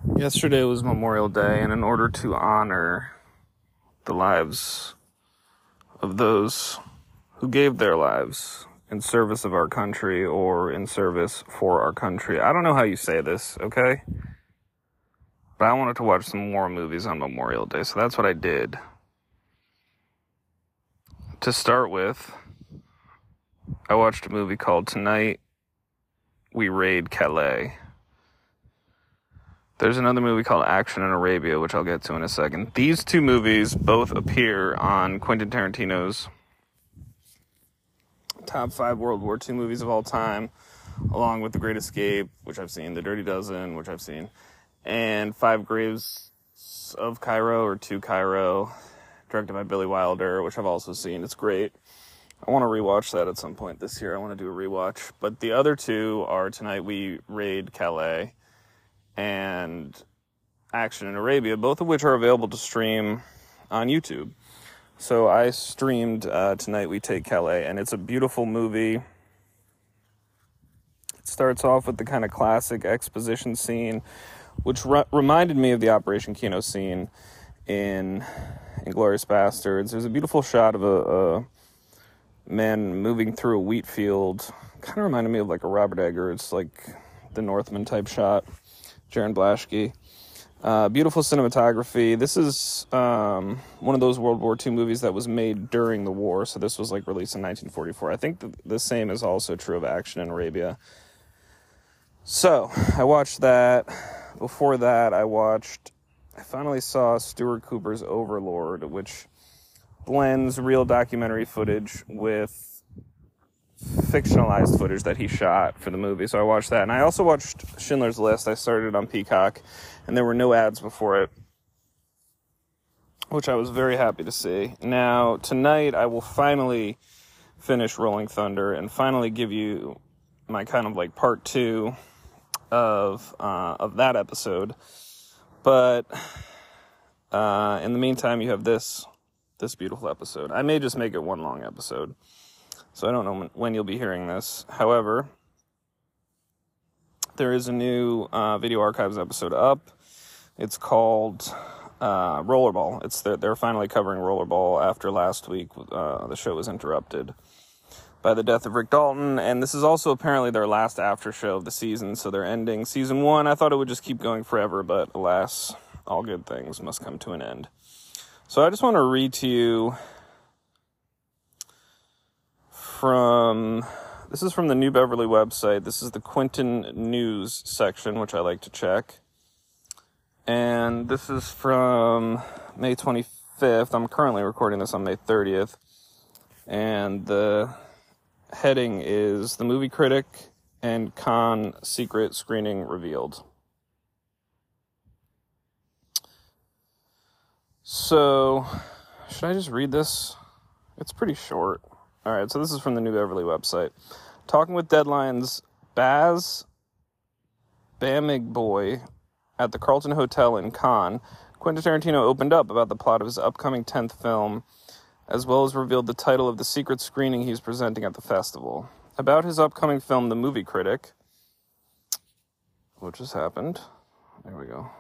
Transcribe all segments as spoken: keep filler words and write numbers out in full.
Yesterday was Memorial Day, and in order to honor the lives of those who gave their lives in service of our country or in service for our country, I don't know how you say this, okay? But I wanted to watch some war movies on Memorial Day, so that's what I did. To start with, I watched a movie called Tonight We Raid Calais. There's another movie called Action in Arabia, which I'll get to in a second. These two movies both appear on Quentin Tarantino's top five World War Two movies of all time, along with The Great Escape, which I've seen, The Dirty Dozen, which I've seen, and Five Graves of Cairo, or To Cairo, directed by Billy Wilder, which I've also seen. It's great. I want to rewatch that at some point this year. I want to do a rewatch. But the other two are Tonight We Raid Calais and Action in Arabia, both of which are available to stream on YouTube. So I streamed uh, Tonight We Take Calais, and it's a beautiful movie. It starts off with the kind of classic exposition scene, which re- reminded me of the Operation Kino scene in Inglourious Bastards. There's a beautiful shot of a, a man moving through a wheat field. Kind of reminded me of like a Robert Eggers, like the Northman type shot. Jaron Blaschke. Uh, beautiful cinematography. This is um, one of those World War Two movies that was made during the war, so this was like released in nineteen forty-four. I think the, the same is also true of Action in Arabia. So, I watched that. Before that, I watched, I finally saw Stuart Cooper's Overlord, which blends real documentary footage with fictionalized footage that he shot for the movie. So I watched that. And I also watched Schindler's List. I started on Peacock, and there were no ads before it, which I was very happy to see. Now, tonight, I will finally finish Rolling Thunder and finally give you my kind of like part two of uh, of that episode. But uh, in the meantime, you have this this beautiful episode. I may just make it one long episode, so I don't know when you'll be hearing this. However, there is a new uh, Video Archives episode up. It's called uh, Rollerball. It's they're, they're finally covering Rollerball after last week. Uh, the show was interrupted by the death of Rick Dalton, and this is also apparently their last after show of the season, so they're ending season one. I thought it would just keep going forever, but alas, all good things must come to an end. So I just want to read to you from, this is from the New Beverly website. This is the Quentin News section, which I like to check. And this is from May twenty-fifth. I'm currently recording this on May thirtieth. And the heading is The Movie Critic and Cannes Secret Screening Revealed. So, should I just read this? It's pretty short. Alright, so this is from the New Beverly website. Talking with Deadline's Baz Bamigboy at the Carlton Hotel in Cannes, Quentin Tarantino opened up about the plot of his upcoming tenth film, as well as revealed the title of the secret screening he's presenting at the festival. About his upcoming film, The Movie Critic, which has happened. There we go.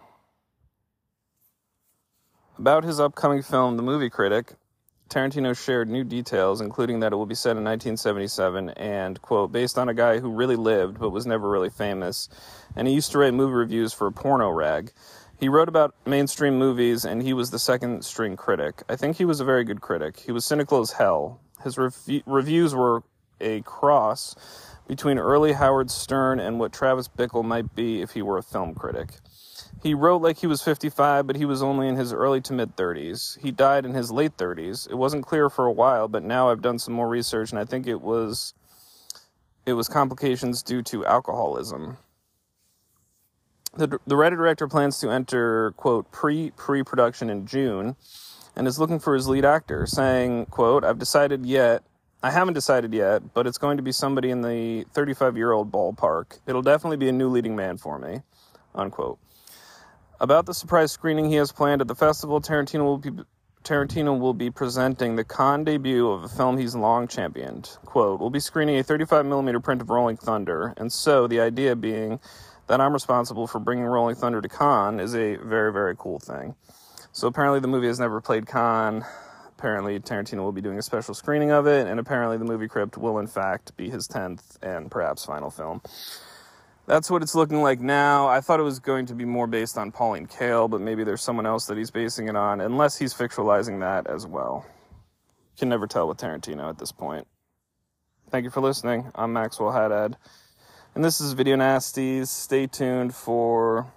About his upcoming film, The Movie Critic, Tarantino shared new details, including that it will be set in nineteen seventy-seven and, quote, based on a guy who really lived but was never really famous, and he used to write movie reviews for a porno rag. He wrote about mainstream movies, and he was the second-string critic. I think he was a very good critic. He was cynical as hell. His rev- reviews were a cross between early Howard Stern and what Travis Bickle might be if he were a film critic. He wrote like he was fifty-five, but he was only in his early to mid-thirties. He died in his late thirties. It wasn't clear for a while, but now I've done some more research, and I think it was it was complications due to alcoholism. The, the writer-director plans to enter, quote, pre, pre-production in June, and is looking for his lead actor, saying, quote, I've decided yet, I haven't decided yet, but it's going to be somebody in the thirty-five-year-old ballpark. It'll definitely be a new leading man for me, unquote. About the surprise screening he has planned at the festival, Tarantino will be Tarantino will be presenting the Cannes debut of a film he's long championed. Quote, we'll be screening a thirty-five millimeter print of Rolling Thunder, and so the idea being that I'm responsible for bringing Rolling Thunder to Cannes is a very, very cool thing. So apparently the movie has never played Cannes. Apparently Tarantino will be doing a special screening of it, and apparently the movie Crypt will in fact be his tenth and perhaps final film. That's what it's looking like now. I thought it was going to be more based on Pauline Kael, but maybe there's someone else that he's basing it on, unless he's fictionalizing that as well. Can never tell with Tarantino at this point. Thank you for listening. I'm Maxwell Haddad, and this is Video Nasties. Stay tuned for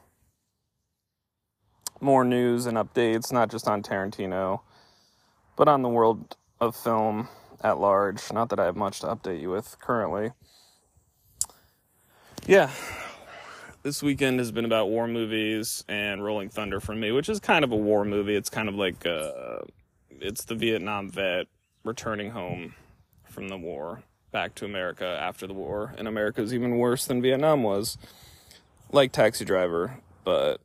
more news and updates, not just on Tarantino, but on the world of film at large. Not that I have much to update you with currently. Yeah, this weekend has been about war movies and Rolling Thunder for me, which is kind of a war movie. It's kind of like, uh, it's the Vietnam vet returning home from the war back to America after the war, and America is even worse than Vietnam was. Like Taxi Driver, but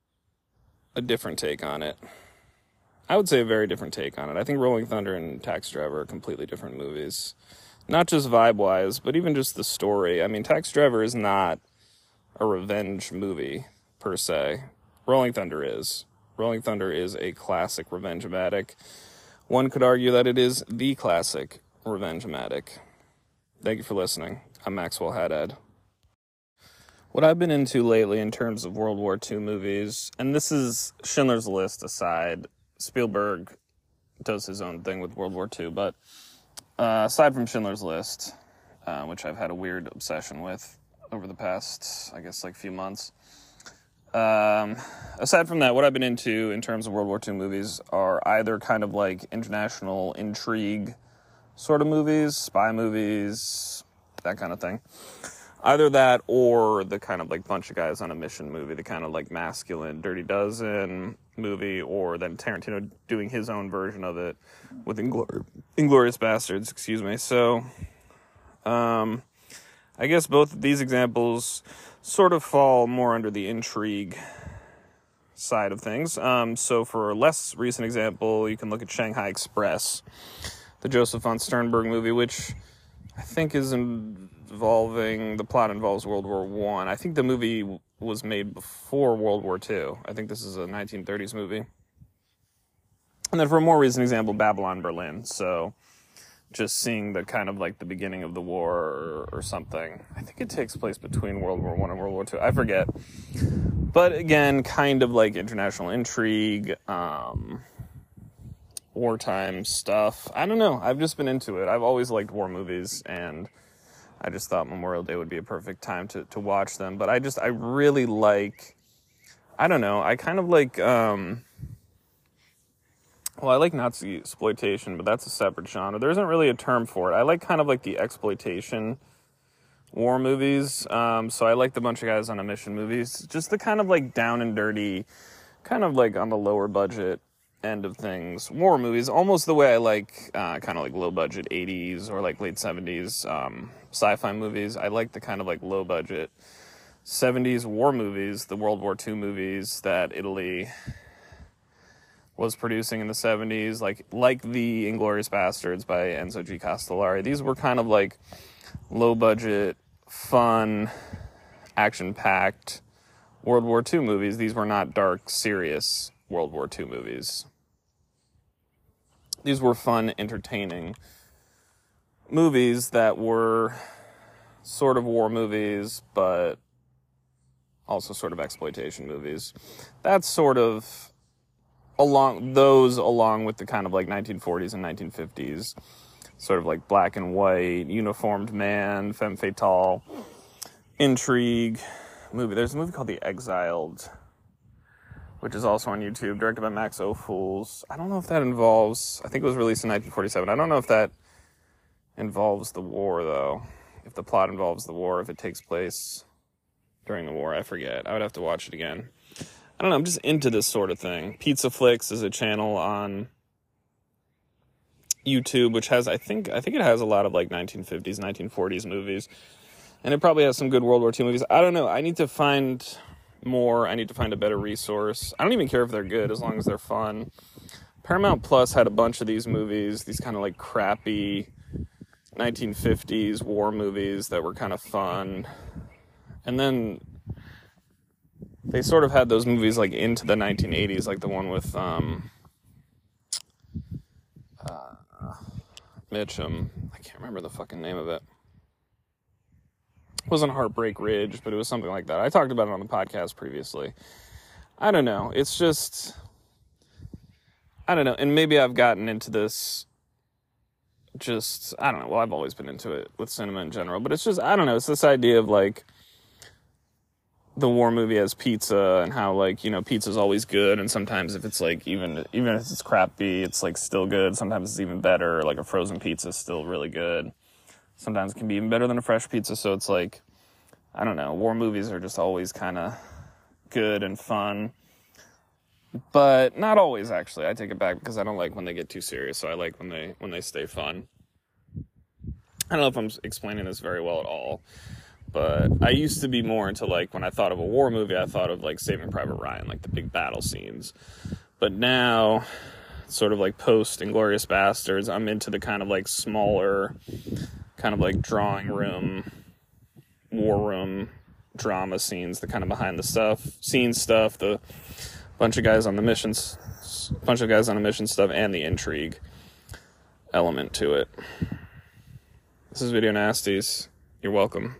a different take on it. I would say a very different take on it. I think Rolling Thunder and Taxi Driver are completely different movies. Not just vibe-wise, but even just the story. I mean, Taxi Driver is not a revenge movie, per se. Rolling Thunder is. Rolling Thunder is a classic revenge-matic. One could argue that it is the classic revenge-matic. Thank you for listening. I'm Maxwell Haddad. What I've been into lately in terms of World War Two movies, and this is Schindler's List aside, Spielberg does his own thing with World War Two, but Uh, aside from Schindler's List, uh, which I've had a weird obsession with over the past, I guess, like, few months. Um, aside from that, what I've been into in terms of World War Two movies are either kind of like international intrigue sort of movies, spy movies, that kind of thing. Either that or the kind of like bunch of guys on a mission movie, the kind of like masculine Dirty Dozen movie, or then Tarantino doing his own version of it with Inglor- Inglourious Bastards, excuse me. So, um, I guess both of these examples sort of fall more under the intrigue side of things. Um, so for a less recent example, you can look at Shanghai Express, the Joseph von Sternberg movie, which I think is involving, the plot involves World War One. I. I think the movie was made before World War Two. I think this is a nineteen thirties movie. And then for a more recent example, Babylon Berlin. So just seeing the kind of like the beginning of the war or, or something. I think it takes place between World War One and World War Two. I forget. But again, kind of like international intrigue, um, wartime stuff. I don't know. I've just been into it. I've always liked war movies, and I just thought Memorial Day would be a perfect time to, to watch them. But I just, I really like, I don't know, I kind of like, um, well, I like Nazi exploitation, but that's a separate genre. There isn't really a term for it. I like kind of like the exploitation war movies. Um, so I like the bunch of guys on a mission movies. Just the kind of like down and dirty, kind of like on the lower budget end of things. War movies, almost the way I like uh, kind of like low budget eighties or like late seventies um, sci-fi movies. I like the kind of like low budget seventies war movies, the World War Two movies that Italy was producing in the seventies, like like the Inglourious Bastards by Enzo G. Castellari. These were kind of like low budget, fun, action-packed World War Two movies. These were not dark, serious World War Two movies. These were fun, entertaining movies that were sort of war movies, but also sort of exploitation movies. That's sort of along those along with the kind of like nineteen forties and nineteen fifties, sort of like black and white, uniformed man, femme fatale, intrigue movie. There's a movie called The Exiled, which is also on YouTube, directed by Max Ophuls. I don't know if that involves, I think it was released in nineteen forty-seven. I don't know if that involves the war, though. If the plot involves the war, if it takes place during the war, I forget. I would have to watch it again. I don't know, I'm just into this sort of thing. Pizza Flicks is a channel on YouTube, which has, I think, I think it has a lot of like nineteen fifties, nineteen forties movies. And it probably has some good World War Two movies. I don't know, I need to find more. I need to find a better resource. I don't even care if they're good as long as they're fun. Paramount Plus had a bunch of these movies, these kind of like crappy nineteen fifties war movies that were kind of fun. And then they sort of had those movies like into the nineteen eighties, like the one with um, uh, Mitchum. I can't remember the fucking name of it. It wasn't Heartbreak Ridge, but it was something like that. I talked about it on the podcast previously. I don't know. It's just, I don't know. And maybe I've gotten into this just, I don't know. Well, I've always been into it with cinema in general, but it's just, I don't know. It's this idea of like the war movie as pizza and how like, you know, pizza's always good. And sometimes if it's like, even, even if it's crappy, it's like still good. Sometimes it's even better. Like a frozen pizza is still really good. Sometimes it can be even better than a fresh pizza. So it's like, I don't know. War movies are just always kind of good and fun. But not always, actually. I take it back because I don't like when they get too serious. So I like when they when they stay fun. I don't know if I'm explaining this very well at all. But I used to be more into like, when I thought of a war movie, I thought of like Saving Private Ryan, like the big battle scenes. But now, sort of like post Inglourious Bastards, I'm into the kind of like smaller, kind of like drawing room, war room drama scenes, the kind of behind the stuff, scene stuff, the bunch of guys on the missions, bunch of guys on a mission stuff, and the intrigue element to it. This is Video Nasties. You're welcome.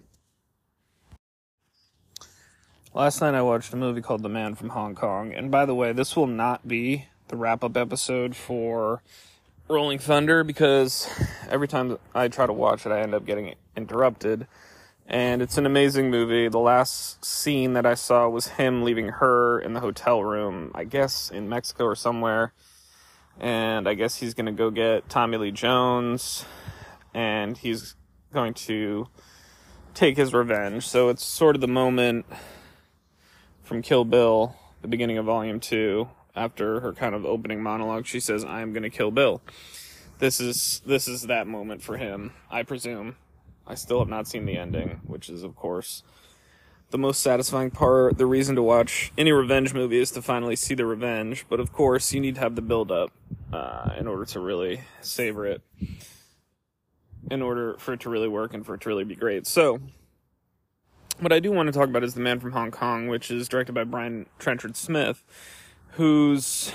Last night I watched a movie called The Man from Hong Kong, and by the way, this will not be the wrap-up episode for Rolling Thunder, because every time I try to watch it, I end up getting interrupted. And it's an amazing movie. The last scene that I saw was him leaving her in the hotel room, I guess in Mexico or somewhere. And I guess he's going to go get Tommy Lee Jones, and he's going to take his revenge. So it's sort of the moment from Kill Bill, the beginning of Volume two, after her kind of opening monologue. She says, "I am going to kill Bill." This is this is that moment for him, I presume. I still have not seen the ending, which is, of course, the most satisfying part. The reason to watch any revenge movie is to finally see the revenge. But, of course, you need to have the build-up uh, in order to really savor it, in order for it to really work and for it to really be great. So, what I do want to talk about is The Man from Hong Kong, which is directed by Brian Trenchard Smith, who's,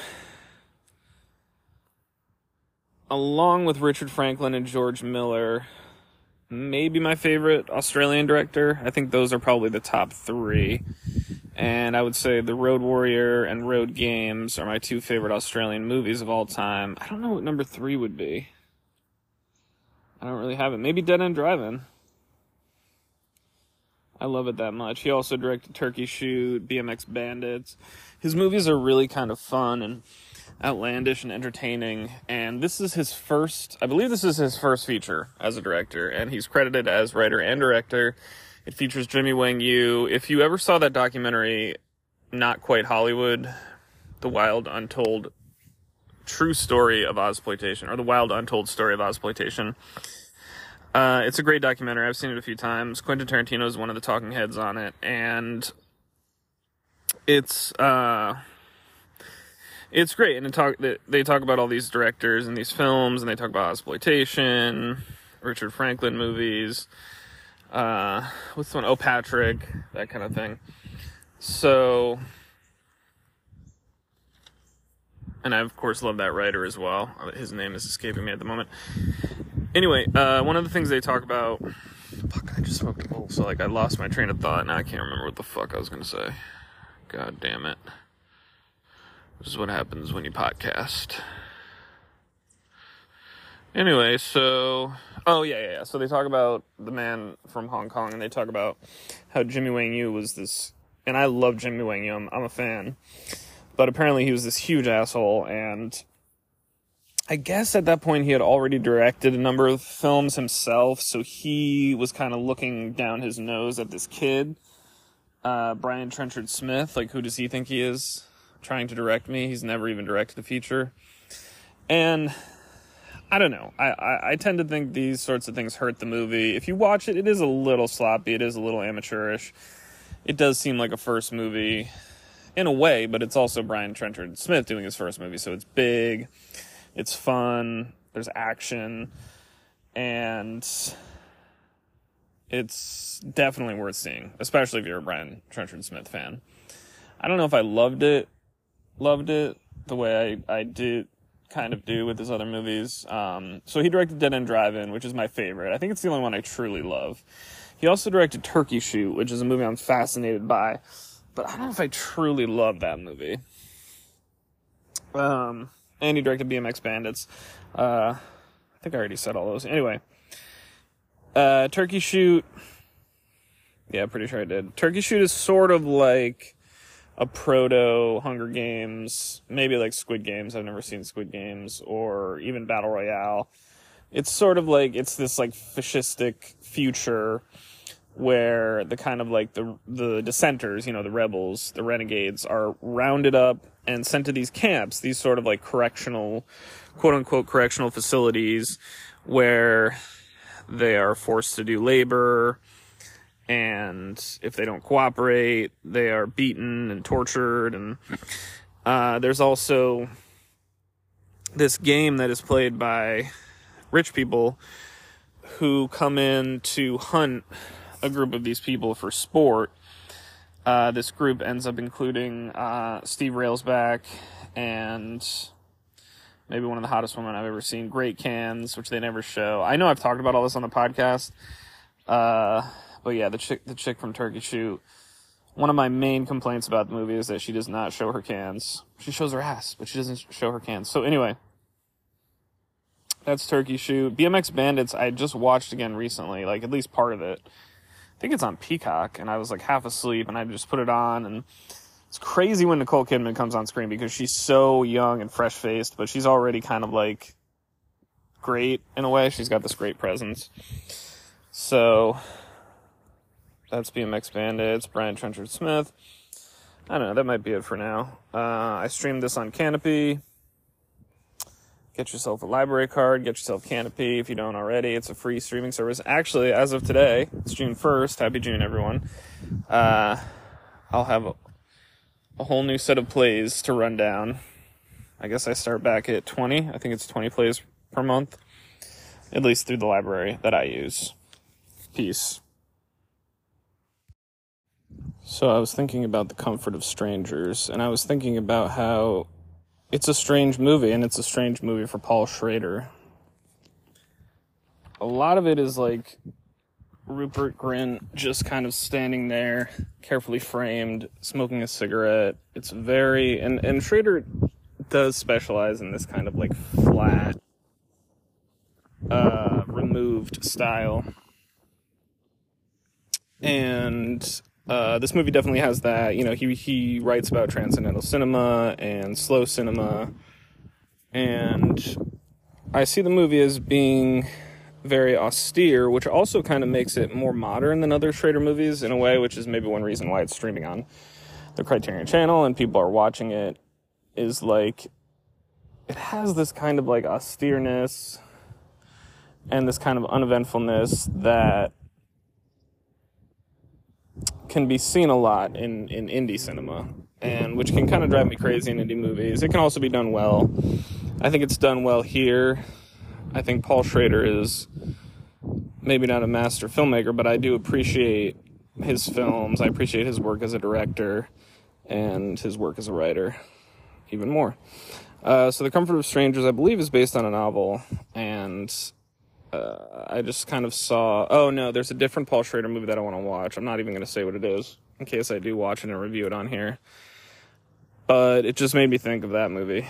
along with Richard Franklin and George Miller, maybe my favorite Australian director. I think those are probably the top three. And I would say The Road Warrior and Road Games are my two favorite Australian movies of all time. I don't know what number three would be. I don't really have it. Maybe Dead End Drive-In. I love it that much. He also directed Turkey Shoot, B M X Bandits. His movies are really kind of fun and outlandish and entertaining, and this is his first, I believe this is his first feature as a director, and he's credited as writer and director. It features Jimmy Wang Yu. If you ever saw that documentary, Not Quite Hollywood, The Wild Untold True Story of Ozploitation, or The Wild Untold Story of Ozploitation, uh, it's a great documentary. I've seen it a few times. Quentin Tarantino is one of the talking heads on it, and it's, uh... It's great, and they talk, they talk about all these directors and these films, and they talk about exploitation, Richard Franklin movies, uh, what's the one? Oh, Patrick, that kind of thing. So, and I, of course, love that writer as well. His name is escaping me at the moment. Anyway, uh, one of the things they talk about, fuck, I just smoked a bowl, so, like, I lost my train of thought, now I can't remember what the fuck I was going to say. God damn it. This is what happens when you podcast. Anyway, so... Oh, yeah, yeah, yeah. So they talk about The Man from Hong Kong, and they talk about how Jimmy Wang Yu was this... And I love Jimmy Wang Yu. I'm, I'm a fan. But apparently he was this huge asshole, and I guess at that point he had already directed a number of films himself, so he was kind of looking down his nose at this kid, uh, Brian Trenchard Smith. Like, who does he think he is? Trying to direct me. He's never even directed a feature. And I don't know. I, I, I tend to think these sorts of things hurt the movie. If you watch it, it is a little sloppy. It is a little amateurish. It does seem like a first movie in a way, but it's also Brian Trenchard Smith doing his first movie. So it's big. It's fun. There's action. And it's definitely worth seeing, especially if you're a Brian Trenchard Smith fan. I don't know if I loved it, loved it the way I, I did, kind of do with his other movies. Um, so he directed Dead End Drive-In, which is my favorite. I think it's the only one I truly love. He also directed Turkey Shoot, which is a movie I'm fascinated by, but I don't know if I truly love that movie. Um, and he directed B M X Bandits. Uh, I think I already said all those. Anyway, uh, Turkey Shoot. Yeah, pretty sure I did. Turkey Shoot is sort of like a proto Hunger Games, maybe like Squid Games. I've never seen Squid Games, or even Battle Royale. It's sort of like, it's this like fascistic future where the kind of like the the dissenters, you know, the rebels, the renegades, are rounded up and sent to these camps, these sort of like correctional, quote unquote correctional facilities, where they are forced to do labor, and if they don't cooperate, they are beaten and tortured. And uh, there's also this game that is played by rich people who come in to hunt a group of these people for sport. Uh, this group ends up including uh, Steve Railsback and maybe one of the hottest women I've ever seen, Great Cans, which they never show. I know I've talked about all this on the podcast, uh, but yeah, the chick, the chick from Turkey Shoot. One of my main complaints about the movie is that she does not show her cans. She shows her ass, but she doesn't show her cans. So anyway, that's Turkey Shoot. B M X Bandits, I just watched again recently, like at least part of it. I think it's on Peacock, and I was like half asleep, and I just put it on, and it's crazy when Nicole Kidman comes on screen because she's so young and fresh-faced, but she's already kind of like great in a way. She's got this great presence. So that's B M X Bandits, Brian Trenchard Smith. I don't know, that might be it for now. Uh, I streamed this on Canopy. Get yourself a library card, get yourself Canopy if you don't already. It's a free streaming service. Actually, as of today, it's June first. Happy June, everyone. Uh, I'll have a, a whole new set of plays to run down. I guess I start back at twenty. I think it's twenty plays per month, at least through the library that I use. Peace. So I was thinking about The Comfort of Strangers, and I was thinking about how it's a strange movie, and it's a strange movie for Paul Schrader. A lot of it is like Rupert Grint just kind of standing there, carefully framed, smoking a cigarette. It's very... And, and Schrader does specialize in this kind of like flat, uh, removed style. And uh, this movie definitely has that. You know, he he writes about transcendental cinema and slow cinema, and I see the movie as being very austere, which also kind of makes it more modern than other Schrader movies in a way, which is maybe one reason why it's streaming on the Criterion Channel and people are watching it, is like it has this kind of like austereness and this kind of uneventfulness that can be seen a lot in, in indie cinema, and which can kind of drive me crazy in indie movies. It can also be done well. I think it's done well here. I think Paul Schrader is maybe not a master filmmaker, but I do appreciate his films. I appreciate his work as a director and his work as a writer even more. Uh, so The Comfort of Strangers, I believe, is based on a novel, and Uh, I just kind of saw... Oh, no, there's a different Paul Schrader movie that I want to watch. I'm not even going to say what it is, in case I do watch it and review it on here. But it just made me think of that movie.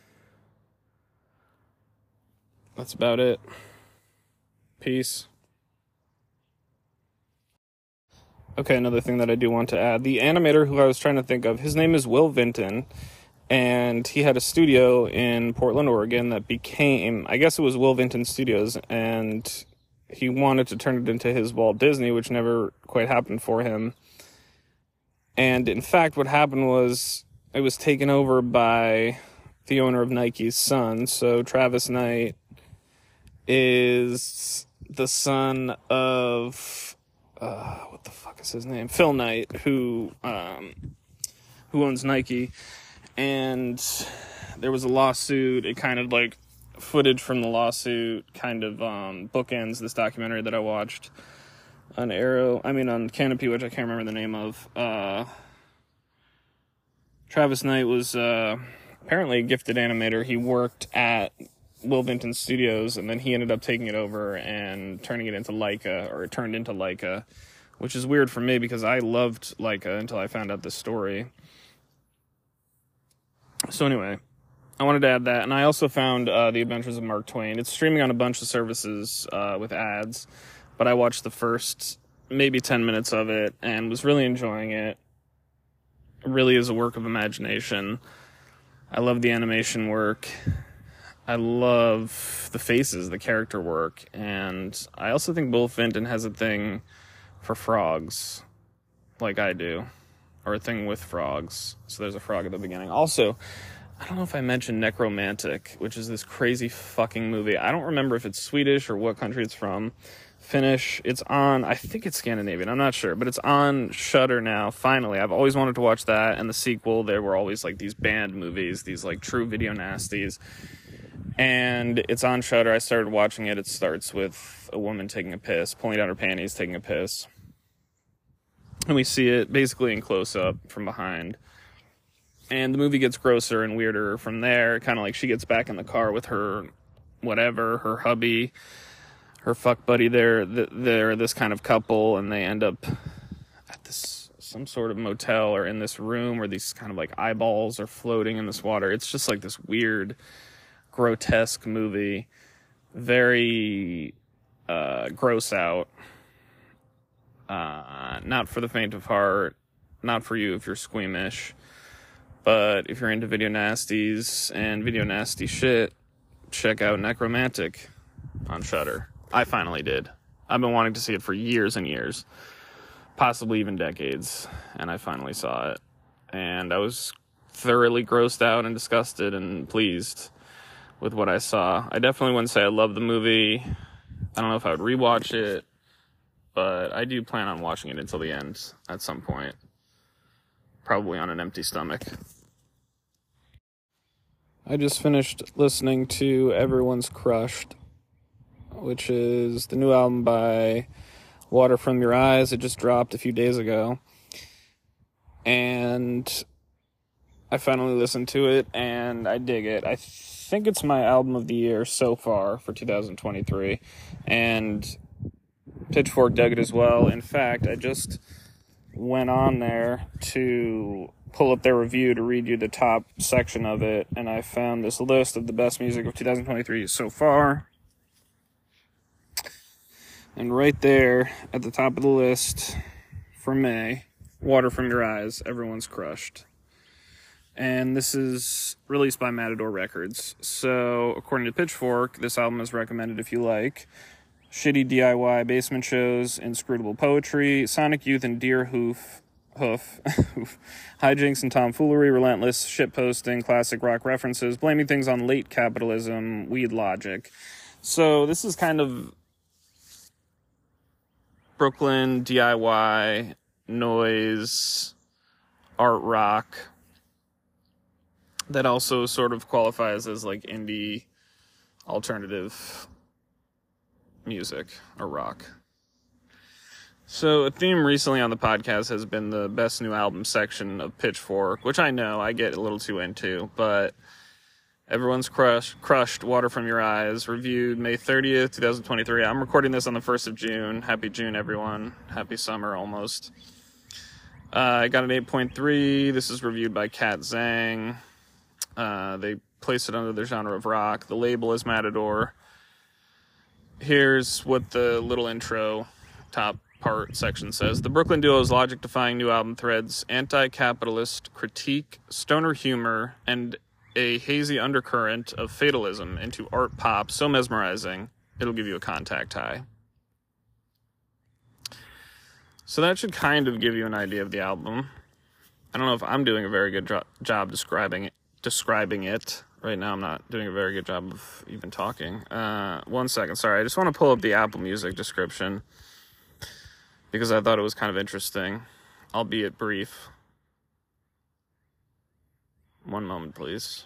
That's about it. Peace. Okay, another thing that I do want to add. The animator who I was trying to think of, his name is Will Vinton. And he had a studio in Portland, Oregon that became, I guess it was Will Vinton Studios, and he wanted to turn it into his Walt Disney, which never quite happened for him. And in fact, what happened was it was taken over by the owner of Nike's son. So Travis Knight is the son of, uh, what the fuck is his name? Phil Knight, who, um, who owns Nike. And there was a lawsuit. It kind of like footage from the lawsuit kind of um, bookends this documentary that I watched on Arrow. I mean on Canopy, which I can't remember the name of. Uh, Travis Knight was uh, apparently a gifted animator. He worked at Will Vinton Studios, and then he ended up taking it over and turning it into Laika, or it turned into Laika, which is weird for me because I loved Laika until I found out this story. So anyway, I wanted to add that, and I also found uh, The Adventures of Mark Twain. It's streaming on a bunch of services uh, with ads, but I watched the first maybe ten minutes of it and was really enjoying it. It really is a work of imagination. I love the animation work. I love the faces, the character work, and I also think Will Vinton has a thing for frogs, like I do, or a thing with frogs. So there's a frog at the beginning. Also, I don't know if I mentioned Necromantic, which is this crazy fucking movie. I don't remember if it's Swedish or what country it's from. Finnish. It's on, I think it's Scandinavian, I'm not sure, but it's on Shudder now, finally. I've always wanted to watch that, and the sequel. There were always like these banned movies, these like true video nasties. And it's on Shudder. I started watching it. It starts with a woman taking a piss, pulling down her panties, taking a piss. And we see it basically in close-up from behind. And the movie gets grosser and weirder from there. Kind of like she gets back in the car with her whatever, her hubby, her fuck buddy. They're, they're this kind of couple, and they end up at this some sort of motel or in this room where these kind of like eyeballs are floating in this water. It's just like this weird, grotesque movie, very uh, gross out, uh, not for the faint of heart, not for you if you're squeamish, but if you're into video nasties and video nasty shit, check out Necromantic on Shudder. I finally did. I've been wanting to see it for years and years, possibly even decades, and I finally saw it, and I was thoroughly grossed out and disgusted and pleased with what I saw. I definitely wouldn't say I love the movie. I don't know if I would rewatch it, but I do plan on watching it until the end at some point. Probably on an empty stomach. I just finished listening to Everyone's Crushed, which is the new album by Water From Your Eyes. It just dropped a few days ago. And I finally listened to it, and I dig it. I think it's my album of the year so far for two thousand twenty-three, and Pitchfork dug it as well. In fact, I just went on there to pull up their review to read you the top section of it, and I found this list of the best music of two thousand twenty-three so far. And right there at the top of the list for May, Water From Your Eyes, Everyone's Crushed. And this is released by Matador Records. So, according to Pitchfork, this album is recommended if you like shitty D I Y basement shows, inscrutable poetry, Sonic Youth and Deer Hoof, Hoof, hijinks and tomfoolery, relentless shitposting, classic rock references, blaming things on late capitalism, weed logic. So, this is kind of Brooklyn D I Y, noise, art rock, that also sort of qualifies as like indie alternative music or rock. So a theme recently on the podcast has been the best new album section of Pitchfork, which I know I get a little too into, but Everyone's crushed, crushed Water From Your Eyes, reviewed May thirtieth, twenty twenty-three. I'm recording this on the first of June. Happy June, everyone. Happy summer, almost. Uh, I got an eight point three. This is reviewed by Kat Zhang. Uh, they placed it under the genre of rock. The label is Matador. Here's what the little intro top part section says. The Brooklyn duo's logic-defying new album threads anti-capitalist critique, stoner humor, and a hazy undercurrent of fatalism into art pop so mesmerizing, it'll give you a contact high. So that should kind of give you an idea of the album. I don't know if I'm doing a very good jo- job describing it, describing it. Right now I'm not doing a very good job of even talking. Uh, one second, sorry. I just want to pull up the Apple Music description because I thought it was kind of interesting, albeit brief. One moment, please.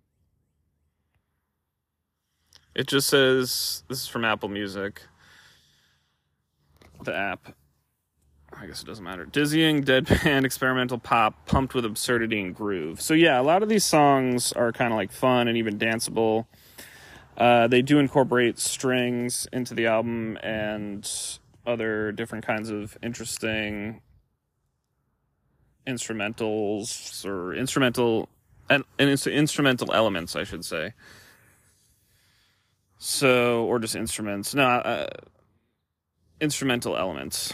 It just says, this is from Apple Music, the app. I guess it doesn't matter. Dizzying, deadpan, experimental pop, pumped with absurdity and groove. So yeah, a lot of these songs are kind of like fun and even danceable. Uh, they do incorporate strings into the album and other different kinds of interesting instrumentals or instrumental and, and instrumental elements, I should say. So, or just instruments. No, uh, instrumental elements.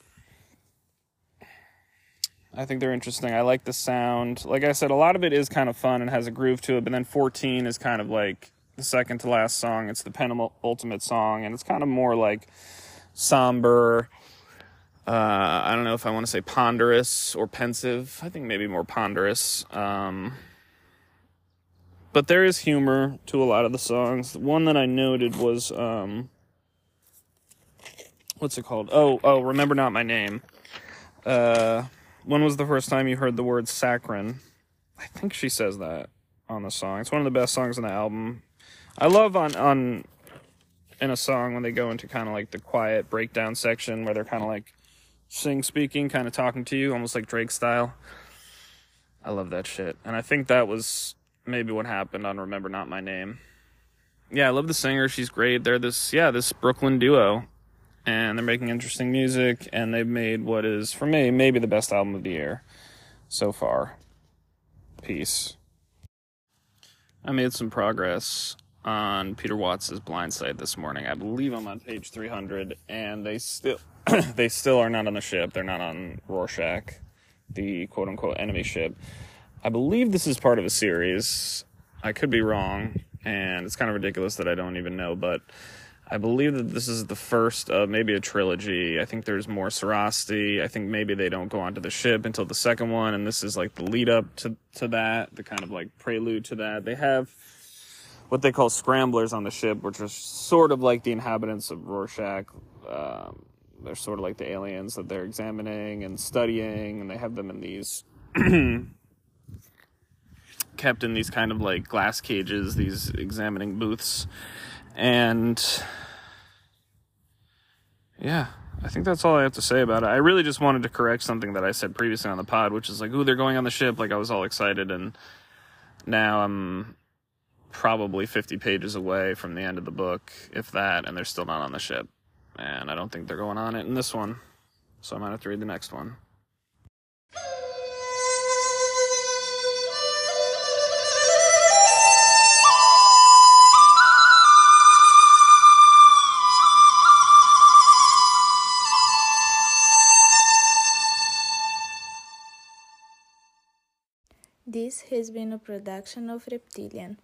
I think they're interesting. I like the sound. Like I said, a lot of it is kind of fun and has a groove to it, but then fourteen is kind of like the second to last song. It's the penultimate song, and it's kind of more like somber. Uh, I don't know if I want to say ponderous or pensive. I think maybe more ponderous. Um, but there is humor to a lot of the songs. The one that I noted was, um, what's it called? Oh, oh, Remember Not My Name. Uh... When was the first time you heard the word saccharine? I think she says that on the song. It's one of the best songs on the album. I love on, on in a song when they go into kind of like the quiet breakdown section where they're kind of like sing-speaking, kind of talking to you, almost like Drake style. I love that shit. And I think that was maybe what happened on Remember Not My Name. Yeah, I love the singer. She's great. They're this, yeah, this Brooklyn duo. And they're making interesting music, and they've made what is, for me, maybe the best album of the year so far. Peace. I made some progress on Peter Watts' Blind Side this morning. I believe I'm on page three hundred, and they still they still are not on the ship. They're not on Rorschach, the quote-unquote enemy ship. I believe this is part of a series. I could be wrong, and it's kind of ridiculous that I don't even know, but I believe that this is the first of maybe a trilogy. I think there's more Serosty. I think maybe they don't go onto the ship until the second one, and this is like the lead up to, to that, the kind of like prelude to that. They have what they call scramblers on the ship, which are sort of like the inhabitants of Rorschach. Um, they're sort of like the aliens that they're examining and studying, and they have them in these kept in these kind of like glass cages, these examining booths. And yeah, I think that's all I have to say about it. I really just wanted to correct something that I said previously on the pod, which is like, ooh, they're going on the ship. Like, I was all excited, and now I'm probably fifty pages away from the end of the book, if that, and they're still not on the ship. And I don't think they're going on it in this one, so I might have to read the next one. This has been a production of Reptilian.